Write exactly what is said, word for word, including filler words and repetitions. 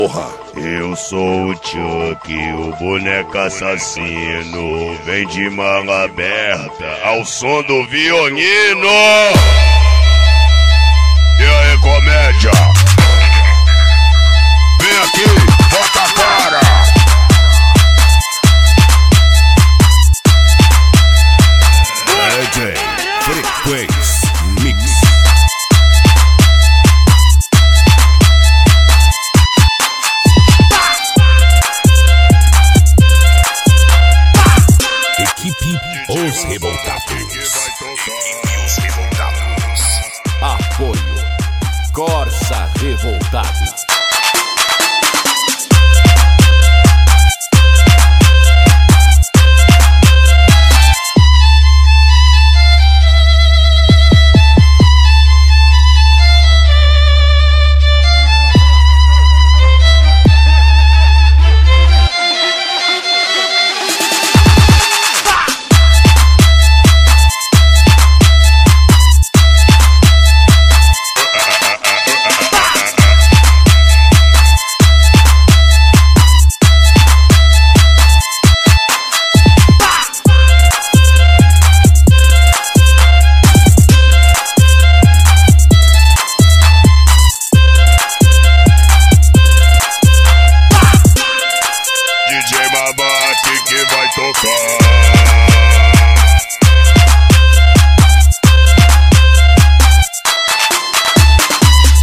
Eu sou o Chuck, o boneco assassino. Vem de manga aberta ao som do violino. E aí, comédia? Vem aqui, bota a cara. D J Frequência Mix. Equipe Os Revoltados. Equipe Os Revoltados. Apoio Corsa Revoltado.